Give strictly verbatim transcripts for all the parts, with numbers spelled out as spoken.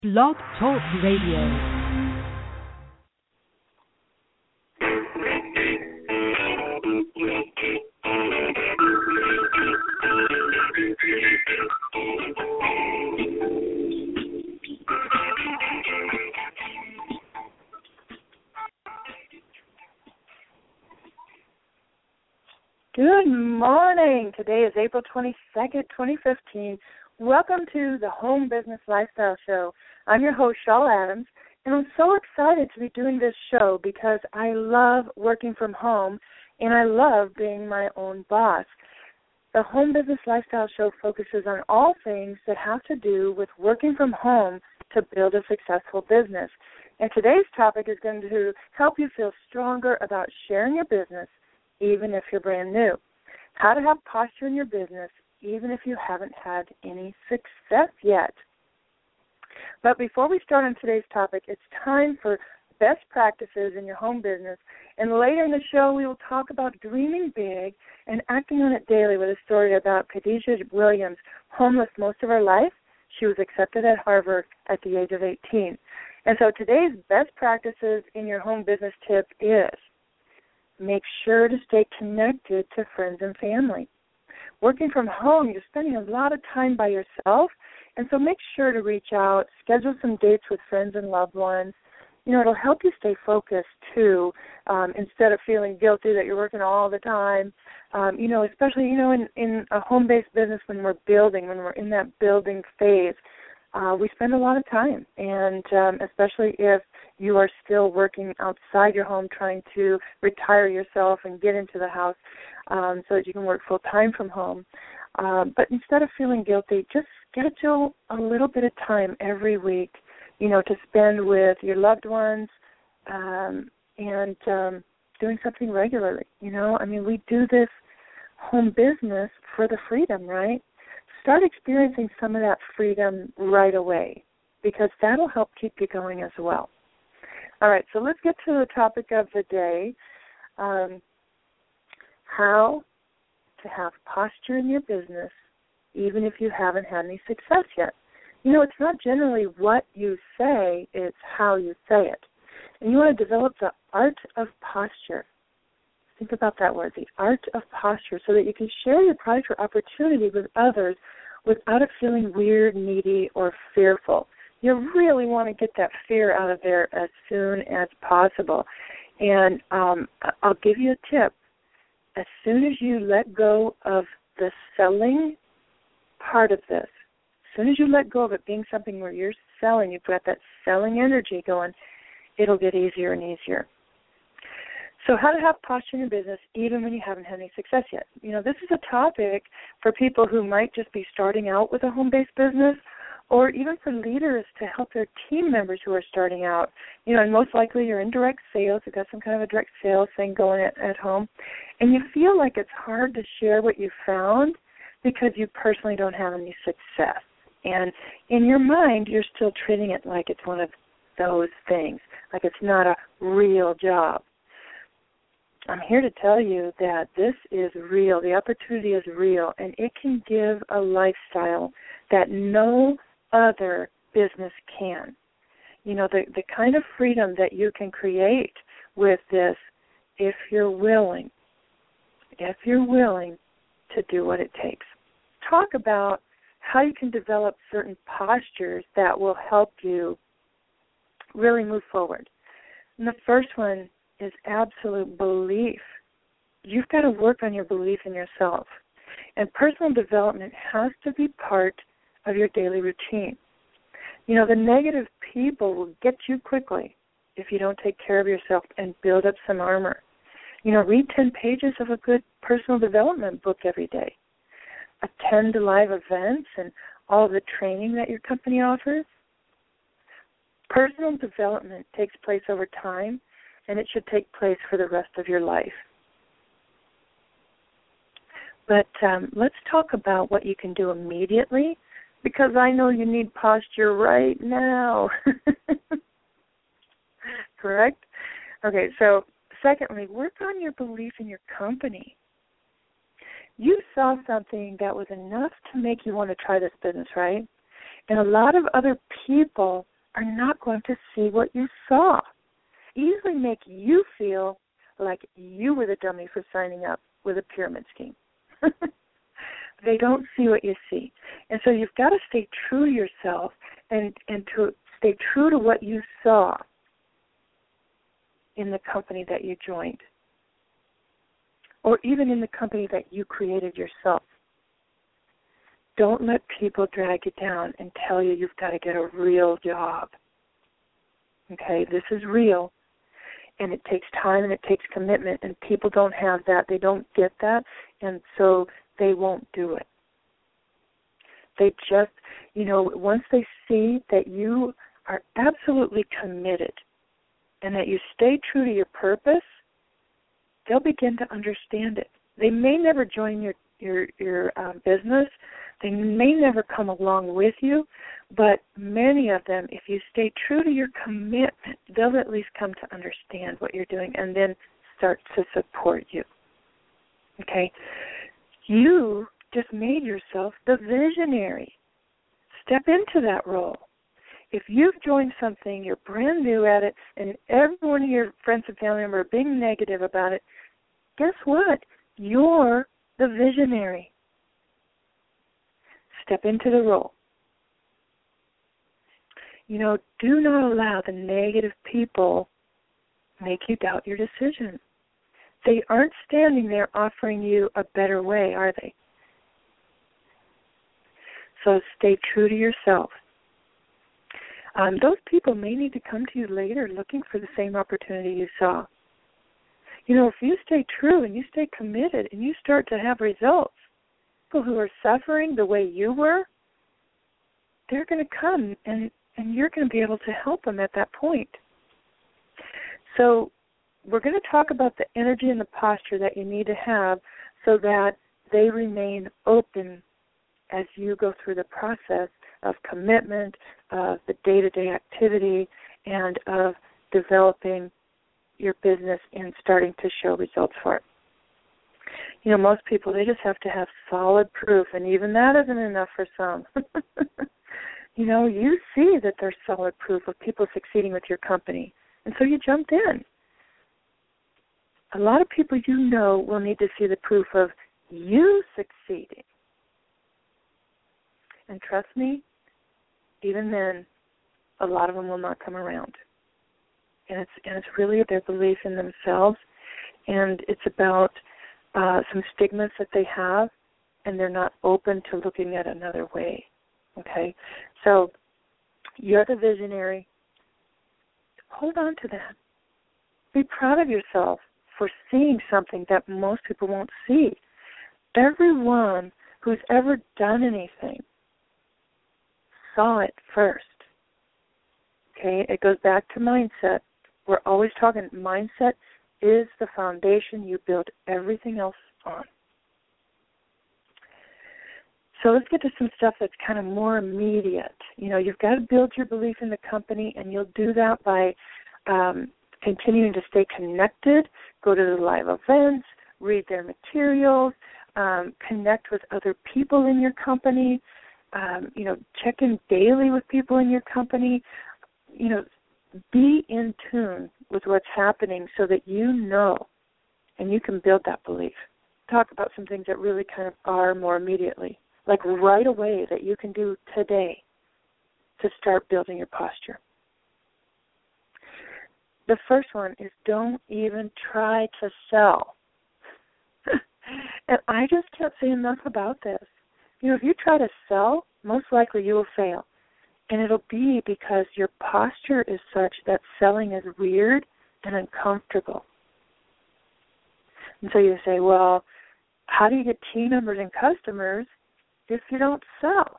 Blog Talk Radio. Good morning. Today is April twenty-second, twenty fifteen. Welcome to the Home Business Lifestyle Show. I'm your host, Shaw Adams, and I'm so excited to be doing this show because I love working from home and I love being my own boss. The Home Business Lifestyle Show focuses on all things that have to do with working from home to build a successful business. And today's topic is going to help you feel stronger about sharing your business even if you're brand new. How to have posture in your business, even if you haven't had any success yet. But before we start on today's topic, it's time for best practices in your home business. And later in the show, we will talk about dreaming big and acting on it daily with a story about Khadijah Williams, homeless most of her life. She was accepted at Harvard at the age of eighteen. And so today's best practices in your home business tip is make sure to stay connected to friends and family. Working from home, you're spending a lot of time by yourself, and so make sure to reach out, schedule some dates with friends and loved ones. You know, it'll help you stay focused, too, um, instead of feeling guilty that you're working all the time. Um, you know, especially, you know, in, in a home-based business when we're building, when we're in that building phase, uh, we spend a lot of time, and um, especially if you are still working outside your home trying to retire yourself and get into the house um, so that you can work full-time from home. Um, but instead of feeling guilty, just schedule a little bit of time every week, you know, to spend with your loved ones um, and um, doing something regularly. You know, I mean, we do this home business for the freedom, right? Start experiencing some of that freedom right away because that'll help keep you going as well. All right, so let's get to the topic of the day, um, how to have posture in your business even if you haven't had any success yet. You know, it's not generally what you say, it's how you say it. And you want to develop the art of posture. Think about that word, the art of posture, so that you can share your product or opportunity with others without it feeling weird, needy, or fearful. You really want to get that fear out of there as soon as possible. And um, I'll give you a tip. As soon as you let go of the selling part of this, as soon as you let go of it being something where you're selling, you've got that selling energy going, it'll get easier and easier. So how to have posture in your business even when you haven't had any success yet. You know, this is a topic for people who might just be starting out with a home-based business or even for leaders to help their team members who are starting out. You know, and most likely you're in direct sales. You've got some kind of a direct sales thing going at, at home. And you feel like it's hard to share what you found because you personally don't have any success. And in your mind, you're still treating it like it's one of those things, like it's not a real job. I'm here to tell you that this is real. The opportunity is real, and it can give a lifestyle that no other business can. You know, the, the kind of freedom that you can create with this if you're willing, if you're willing to do what it takes. Talk about how you can develop certain postures that will help you really move forward. And the first one is absolute belief. You've got to work on your belief in yourself. And personal development has to be part of your daily routine. You know, the negative people will get you quickly if you don't take care of yourself and build up some armor. You know, read ten pages of a good personal development book every day. Attend live events and all of the training that your company offers. Personal development takes place over time, and it should take place for the rest of your life. But um, let's talk about what you can do immediately, because I know you need posture right now. Correct? Okay, so secondly, work on your belief in your company. You saw something that was enough to make you want to try this business, right? And a lot of other people are not going to see what you saw. Easily make you feel like you were the dummy for signing up with a pyramid scheme. They don't see what you see. And so you've got to stay true to yourself and, and to stay true to what you saw in the company that you joined, or even in the company that you created yourself. Don't let people drag you down and tell you you've got to get a real job. Okay, this is real, and it takes time and it takes commitment, and people don't have that. They don't get that, and so they won't do it. They just, you know, once they see that you are absolutely committed and that you stay true to your purpose, they'll begin to understand it. They may never join your your your uh, business. They may never come along with you, but many of them, if you stay true to your commitment, they'll at least come to understand what you're doing and then start to support you. Okay? You just made yourself the visionary. Step into that role. If you've joined something, you're brand new at it, and every one of your friends and family members are being negative about it, guess what? You're the visionary. Step into the role. You know, do not allow the negative people make you doubt your decision. They aren't standing there offering you a better way, are they? So stay true to yourself. Um, those people may need to come to you later looking for the same opportunity you saw. You know, if you stay true and you stay committed and you start to have results, people who are suffering the way you were, they're going to come and, and you're going to be able to help them at that point. So we're going to talk about the energy and the posture that you need to have so that they remain open as you go through the process of commitment, of the day-to-day activity, and of developing your business and starting to show results for it. You know, most people, they just have to have solid proof, and even that isn't enough for some. You know, you see that there's solid proof of people succeeding with your company, and so you jumped in. A lot of people you know will need to see the proof of you succeeding. And trust me, even then, a lot of them will not come around. And it's and it's really their belief in themselves, and it's about uh, some stigmas that they have, and they're not open to looking at another way. Okay? So you're the visionary. Hold on to that. Be proud of yourself for seeing something that most people won't see. Everyone who's ever done anything saw it first. Okay, it goes back to mindset. We're always talking mindset is the foundation you build everything else on. So let's get to some stuff that's kind of more immediate. You know, you've got to build your belief in the company, and you'll do that by um, continuing to stay connected, go to the live events, read their materials, um, connect with other people in your company, um, you know, check in daily with people in your company, you know, be in tune with what's happening so that you know and you can build that belief. Talk about some things that really kind of are more immediately, like right away that you can do today to start building your posture. The first one is don't even try to sell. And I just can't say enough about this. You know, if you try to sell, most likely you will fail. And it'll be because your posture is such that selling is weird and uncomfortable. And so you say, well, how do you get team members and customers if you don't sell?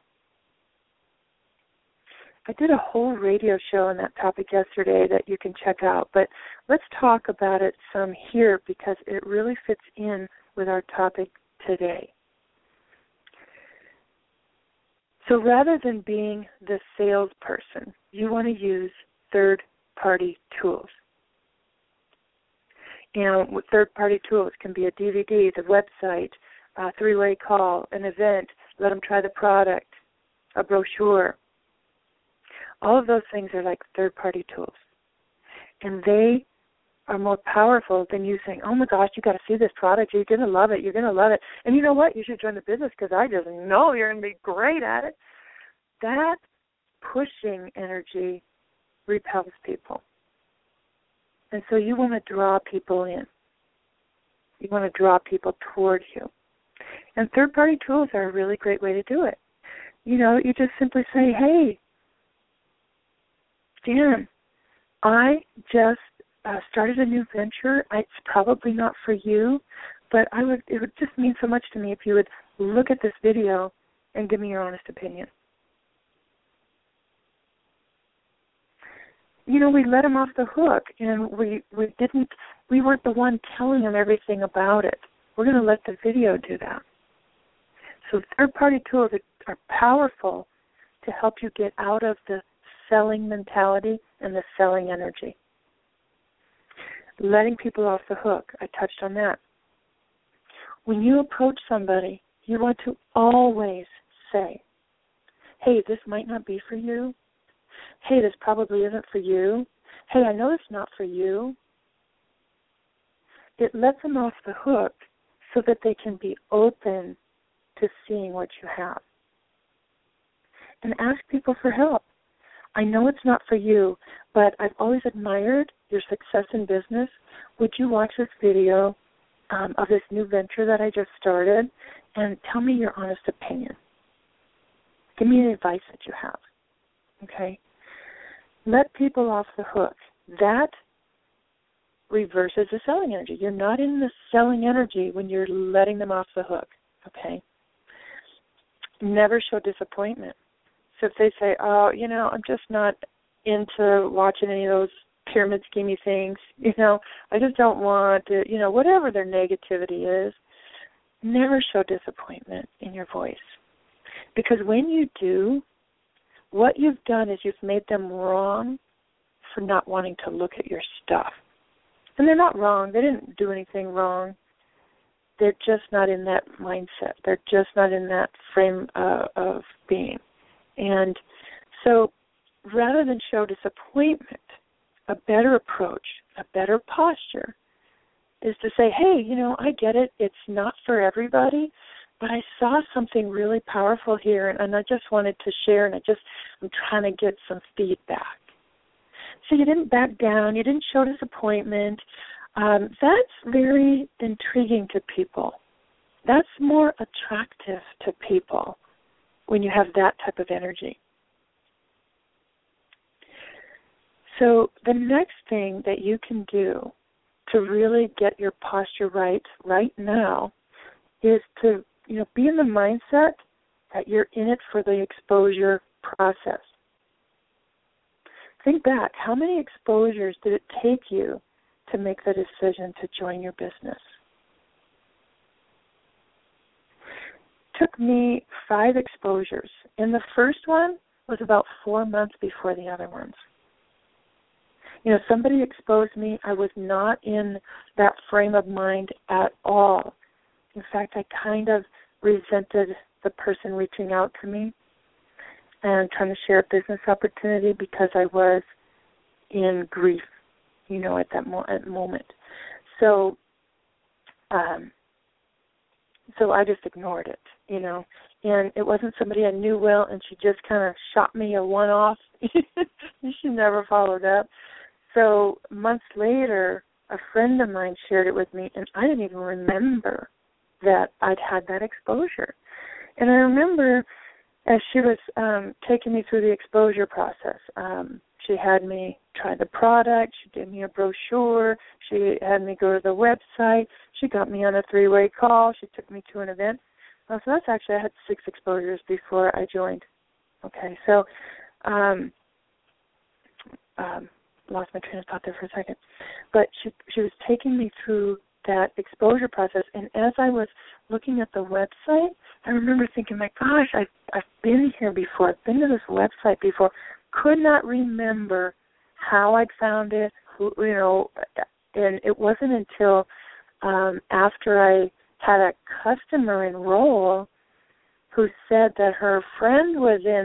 I did a whole radio show on that topic yesterday that you can check out, but let's talk about it some here because it really fits in with our topic today. So rather than being the salesperson, you want to use third-party tools. And third-party tools can be a D V D, the website, a three-way call, an event, let them try the product, a brochure. All of those things are like third-party tools. And they are more powerful than you saying, oh, my gosh, you got to see this product. You're going to love it. You're going to love it. And you know what? You should join the business because I just know you're going to be great at it. That pushing energy repels people. And so you want to draw people in. You want to draw people toward you. And third-party tools are a really great way to do it. You know, you just simply say, hey, Dan, I just uh, started a new venture. It's probably not for you, but I would. It would just mean so much to me if you would look at this video and give me your honest opinion. You know, we let them off the hook, and we, we didn't, we weren't the one telling them everything about it. We're going to let the video do that. So third-party tools are, are powerful to help you get out of the selling mentality and the selling energy. Letting people off the hook, I touched on that. When you approach somebody, you want to always say, hey, this might not be for you. Hey, this probably isn't for you. Hey, I know it's not for you. It lets them off the hook so that they can be open to seeing what you have. And ask people for help. I know it's not for you, but I've always admired your success in business. Would you watch this video um, of this new venture that I just started and tell me your honest opinion? Give me the advice that you have. Okay? Let people off the hook. That reverses the selling energy. You're not in the selling energy when you're letting them off the hook. Okay? Never show disappointment. So if they say, oh, you know, I'm just not into watching any of those pyramid schemey things, you know, I just don't want to, you know, whatever their negativity is, never show disappointment in your voice. Because when you do, what you've done is you've made them wrong for not wanting to look at your stuff. And they're not wrong. They didn't do anything wrong. They're just not in that mindset. They're just not in that frame uh, of being. And so rather than show disappointment, a better approach, a better posture is to say, hey, you know, I get it. It's not for everybody, but I saw something really powerful here, and, and I just wanted to share, and I just, I'm trying to get some feedback. So you didn't back down. You didn't show disappointment. Um, that's very intriguing to people. That's more attractive to people when you have that type of energy. So the next thing that you can do to really get your posture right right now is to, you know, be in the mindset that you're in it for the exposure process. Think back, how many exposures did it take you to make the decision to join your business? It took me five exposures, and the first one was about four months before the other ones. You know, somebody exposed me. I was not in that frame of mind at all. In fact, I kind of resented the person reaching out to me and trying to share a business opportunity because I was in grief, you know, at that mo- at moment. So, um, so I just ignored it, you know. And it wasn't somebody I knew well, and she just kind of shot me a one-off. She never followed up. So months later, a friend of mine shared it with me, and I didn't even remember that I'd had that exposure. And I remember as she was um, taking me through the exposure process, um, she had me try the product, she gave me a brochure, she had me go to the website, she got me on a three-way call, she took me to an event. Oh, so that's actually, I had six exposures before I joined. Okay, so um, um, lost my train of thought there for a second. But she she was taking me through that exposure process, and as I was looking at the website, I remember thinking, my gosh, I've, I've been here before. I've been to this website before. Could not remember how I'd found it, who, you know, and it wasn't until um, after I had a customer enroll who said that her friend was in it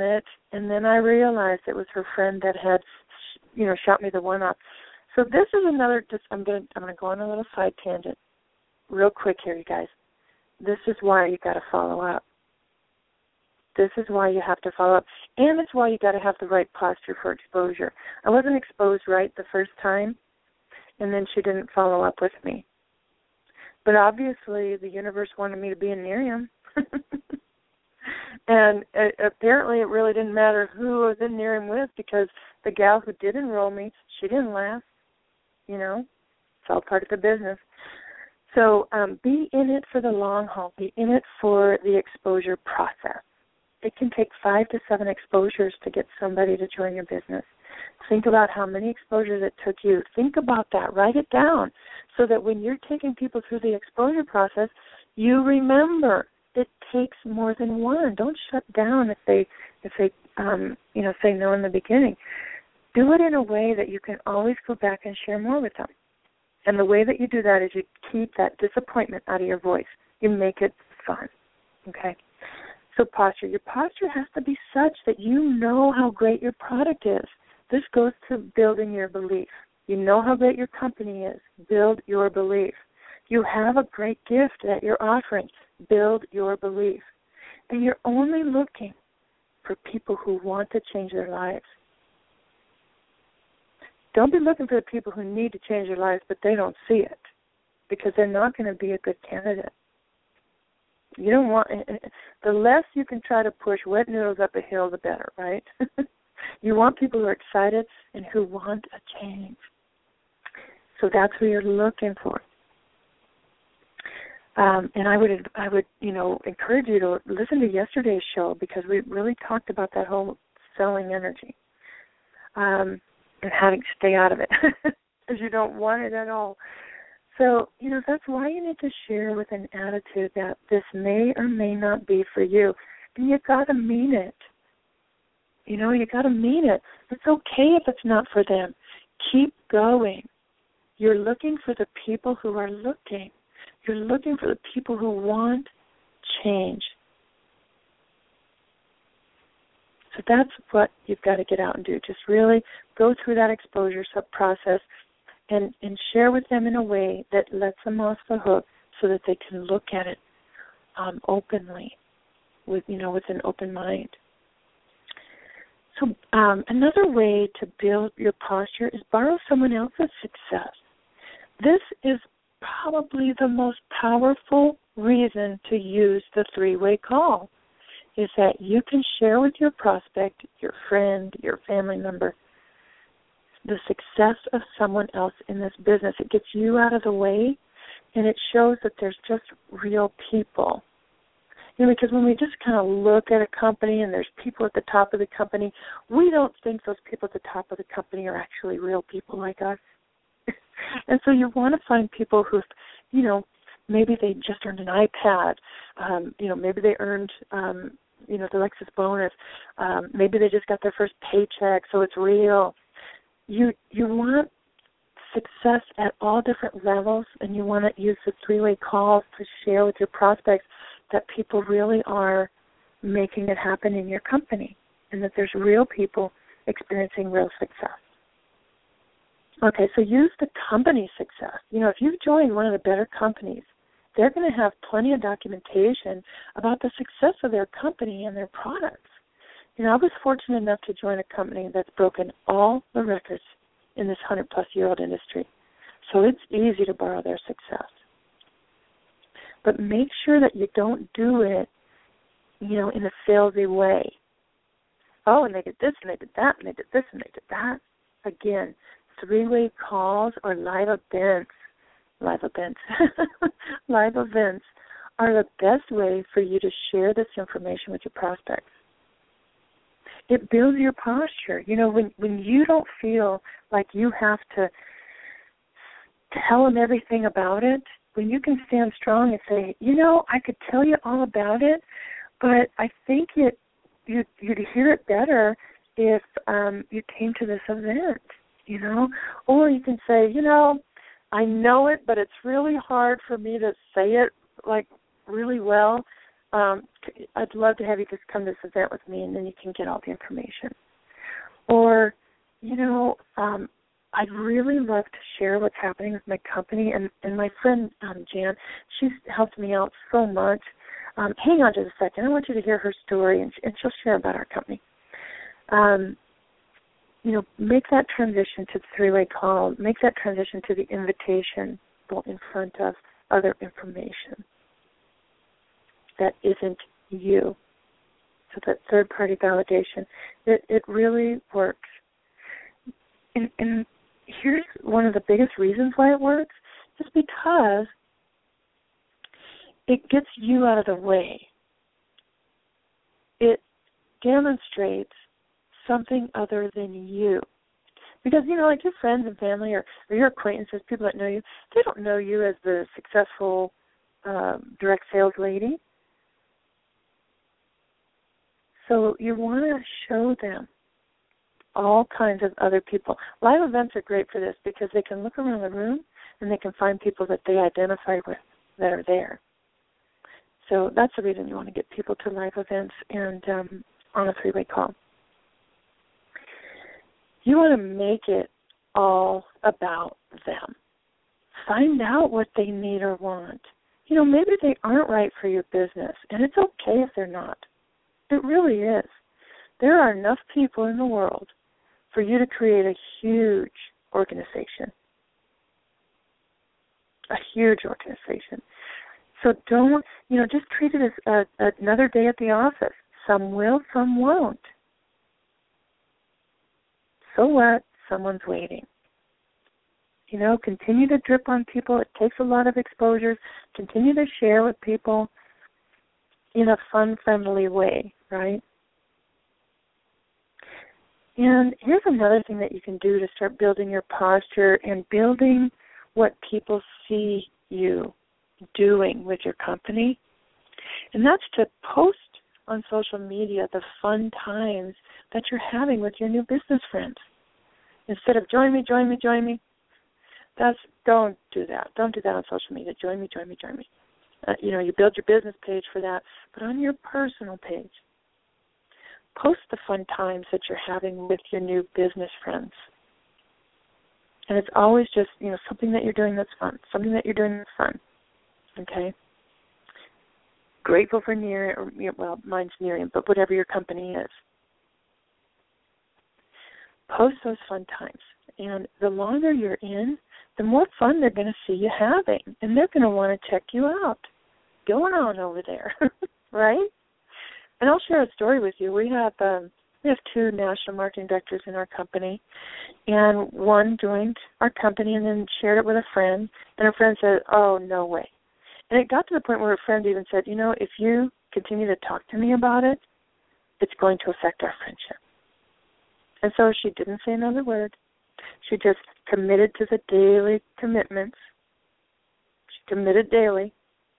And then I realized it was her friend that had, you know, shot me the one-up. So this is another, just, I'm going to I'm going to go on a little side tangent real quick here, you guys. This is why you got to follow up. This is why you have to follow up. And it's why you got to have the right posture for exposure. I wasn't exposed right the first time, and then she didn't follow up with me. But obviously the universe wanted me to be in Miriam. And uh, apparently it really didn't matter who I was in Miriam with, because the gal who did enroll me, she didn't last. You know, it's all part of the business. So um, be in it for the long haul. Be in it for the exposure process. It can take five to seven exposures to get somebody to join your business. Think about how many exposures it took you. Think about that. Write it down so that when you're taking people through the exposure process, you remember it takes more than one. Don't shut down if they, if they, um, you know, say no in the beginning. Do it in a way that you can always go back and share more with them. And the way that you do that is you keep that disappointment out of your voice. You make it fun, okay? So posture. Your posture has to be such that you know how great your product is. This goes to building your belief. You know how great your company is. Build your belief. You have a great gift that you're offering. Build your belief. And you're only looking for people who want to change their lives. Don't be looking for the people who need to change their lives, but they don't see it, because they're not going to be a good candidate. You don't want, the less you can try to push wet noodles up a hill, the better, right? You want people who are excited and who want a change. So that's what you're looking for. Um, and I would, I would, you know, encourage you to listen to yesterday's show, because we really talked about that whole selling energy. Um, and how to stay out of it, because you don't want it at all. So, you know, that's why you need to share with an attitude that this may or may not be for you. And you got to mean it. You know, you got to mean it. It's okay if it's not for them. Keep going. You're looking for the people who are looking. You're looking for the people who want change. So that's what you've got to get out and do. Just really go through that exposure process and, and share with them in a way that lets them off the hook, so that they can look at it um, openly, with you know, with an open mind. So um, another way to build your posture is borrow someone else's success. This is probably the most powerful reason to use the three-way call, is that you can share with your prospect, your friend, your family member, the success of someone else in this business. It gets you out of the way, and it shows that there's just real people. You know, because when we just kind of look at a company and there's people at the top of the company, we don't think those people at the top of the company are actually real people like us. And so you want to find people who, you know, maybe they just earned an iPad. Um, you know, maybe they earned, um, you know, the Lexus bonus. Um, maybe they just got their first paycheck, so it's real. You you want success at all different levels, and you want to use the three-way calls to share with your prospects that people really are making it happen in your company, and that there's real people experiencing real success. Okay, so use the company success. You know, if you've joined one of the better companies, they're going to have plenty of documentation about the success of their company and their products. You know, I was fortunate enough to join a company that's broken all the records in this hundred-plus-year-old industry. So it's easy to borrow their success. But make sure that you don't do it, you know, in a salesy way. Oh, and they did this, and they did that, and they did this, and they did that. Again, three-way calls or live events, live events, live events are the best way for you to share this information with your prospects. It builds your posture. You know, when, when you don't feel like you have to tell them everything about it, when you can stand strong and say, you know, I could tell you all about it, but I think it you'd, you'd hear it better if um, you came to this event, you know. Or you can say, you know, I know it, but it's really hard for me to say it, like, really well. um, I'd love to have you just come to this event with me, and then you can get all the information. Or, you know, um, I'd really love to share what's happening with my company. And, and my friend, um, Jan, she's helped me out so much. Um, hang on just a second. I want you to hear her story, and, and she'll share about our company. Um, you know, make that transition to the three-way call. Make that transition to the invitation in front of other information that isn't you. So that third-party validation, it, it really works. And, and here's one of the biggest reasons why it works, is because it gets you out of the way. It demonstrates something other than you. Because, you know, like your friends and family or, or your acquaintances, people that know you, they don't know you as the successful um, direct sales lady. So you want to show them all kinds of other people. Live events are great for this because they can look around the room and they can find people that they identify with that are there. So that's the reason you want to get people to live events and um, on a three-way call. You want to make it all about them. Find out what they need or want. You know, maybe they aren't right for your business, and it's okay if they're not. It really is. There are enough people in the world for you to create a huge organization. A huge organization. So don't, you know, just treat it as a, another day at the office. Some will, some won't. So what? Someone's waiting. You know, continue to drip on people. It takes a lot of exposures. Continue to share with people in a fun, friendly way, right? And here's another thing that you can do to start building your posture and building what people see you doing with your company. And that's to post on social media the fun times that you're having with your new business friends. Instead of join me, join me, join me, that's, don't do that. Don't do that on social media. Join me, join me, join me. Uh, you know, you build your business page for that, but on your personal page, post the fun times that you're having with your new business friends. And it's always just, you know, something that you're doing that's fun, something that you're doing that's fun, okay? Grateful for Miriam, well, mine's Miriam, but whatever your company is. Post those fun times. And the longer you're in, the more fun they're going to see you having. And they're going to want to check you out. Going on over there, right? And I'll share a story with you. We have um, we have two national marketing directors in our company. And one joined our company and then shared it with a friend. And her friend said, oh, no way. And it got to the point where her friend even said, you know, if you continue to talk to me about it, it's going to affect our friendship. And so she didn't say another word. She just committed to the daily commitments. She committed daily.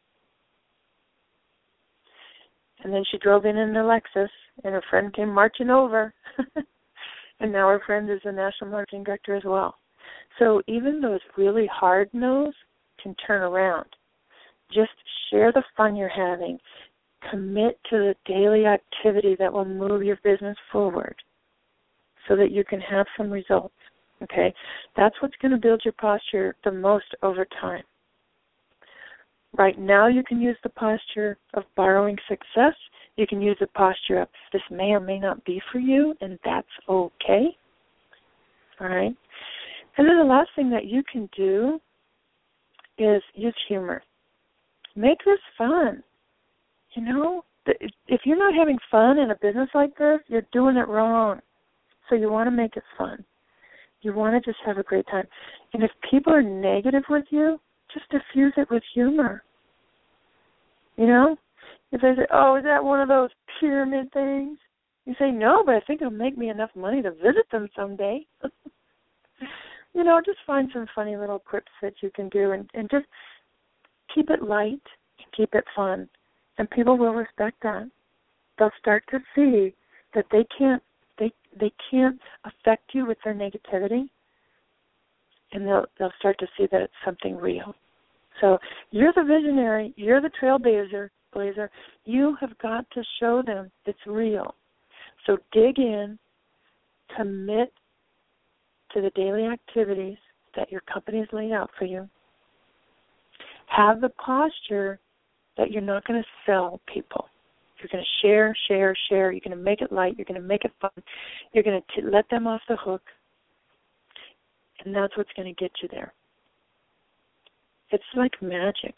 And then she drove in in a Lexus, and her friend came marching over. And now her friend is a national marketing director as well. So even those really hard no's can turn around. Just share the fun you're having. Commit to the daily activity that will move your business forward so that you can have some results, okay? That's what's going to build your posture the most over time. Right now you can use the posture of borrowing success. You can use the posture of this may or may not be for you, and that's okay, all right? And then the last thing that you can do is use humor. Make this fun. You know, if you're not having fun in a business like this, you're doing it wrong. So you want to make it fun. You want to just have a great time. And if people are negative with you, just diffuse it with humor. You know? If they say, oh, is that one of those pyramid things? You say, no, but I think it'll make me enough money to visit them someday. You know, just find some funny little quips that you can do and, and just keep it light, keep it fun. And people will respect that. They'll start to see that they can't they they can't affect you with their negativity, and they'll they'll start to see that it's something real. So you're the visionary, you're the trailblazer, trailblazer, you have got to show them it's real. So dig in, commit to the daily activities that your company has laid out for you. Have the posture that you're not going to sell people. You're going to share, share, share. You're going to make it light. You're going to make it fun. You're going to t- let them off the hook. And that's what's going to get you there. It's like magic.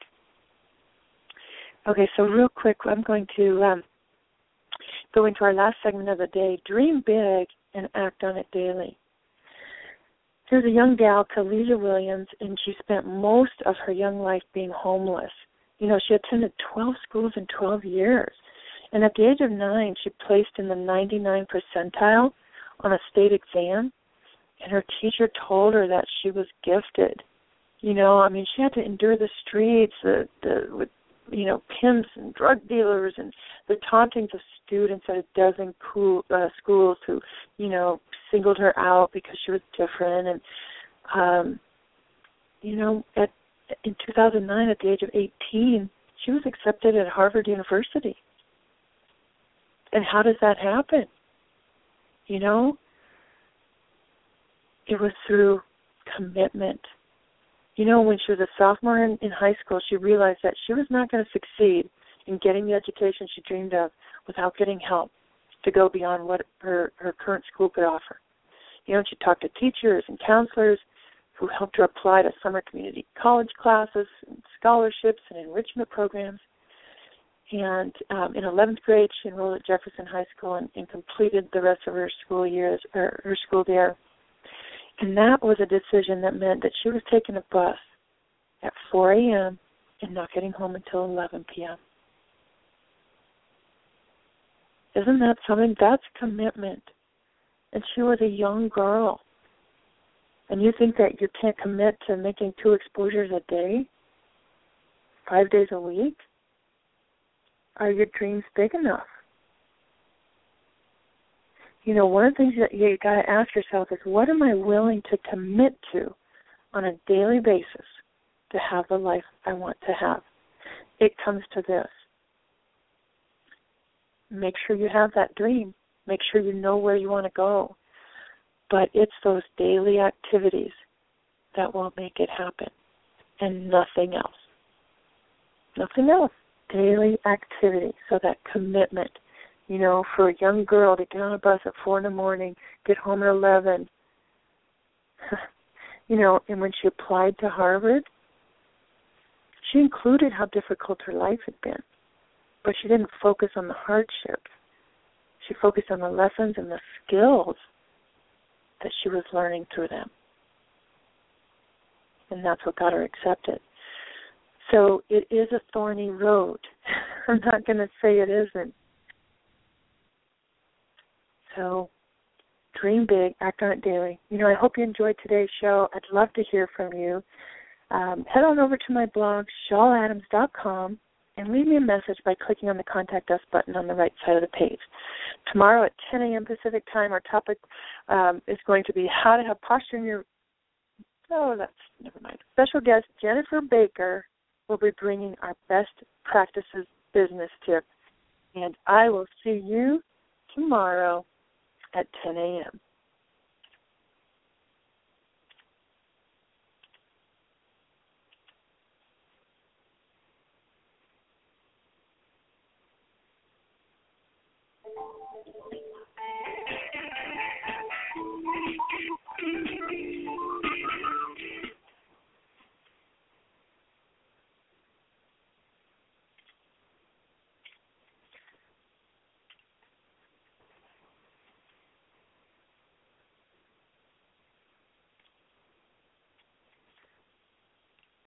Okay, so real quick, I'm going to um, go into our last segment of the day. Dream big and act on it daily. There's a young gal, Kalesia Williams, and she spent most of her young life being homeless. You know, she attended twelve schools in twelve years. And at the age of nine, she placed in the ninety-nine percentile on a state exam. And her teacher told her that she was gifted. You know, I mean, she had to endure the streets, the, the with, you know, pimps and drug dealers and the tauntings of students at a dozen cool, uh, schools who, you know, singled her out because she was different. And, um, you know, at in two thousand nine, at the age of eighteen, she was accepted at Harvard University. And how does that happen? You know, it was through commitment. You know, when she was a sophomore in, in high school, she realized that she was not going to succeed in getting the education she dreamed of without getting help to go beyond what her, her current school could offer. You know, she talked to teachers and counselors who helped her apply to summer community college classes and scholarships and enrichment programs. And um, in eleventh grade, she enrolled at Jefferson High School and, and completed the rest of her school years, or her school there. And that was a decision that meant that she was taking a bus at four a.m. and not getting home until eleven p.m. Isn't that something? That's commitment. And she was a young girl. And you think that you can't commit to making two exposures a day, five days a week? Are your dreams big enough? You know, one of the things that you got to ask yourself is, what am I willing to commit to on a daily basis to have the life I want to have? It comes to this. Make sure you have that dream. Make sure you know where you want to go. But it's those daily activities that will make it happen, and nothing else. Nothing else. Daily activity. So that commitment. You know, for a young girl to get on a bus at four in the morning, get home at eleven. You know, and when she applied to Harvard, she included how difficult her life had been. But she didn't focus on the hardships. She focused on the lessons and the skills that she was learning through them. And that's what got her accepted. So it is a thorny road. I'm not going to say it isn't. So dream big, act on it daily. You know, I hope you enjoyed today's show. I'd love to hear from you. Um, head on over to my blog, shawl adams dot com, and leave me a message by clicking on the Contact Us button on the right side of the page. Tomorrow at ten a.m. Pacific time, our topic um, is going to be how to have posture in your... Oh, that's... Never mind. Special guest Jennifer Baker will be bringing our best practices business tip. And I will see you tomorrow at ten a.m.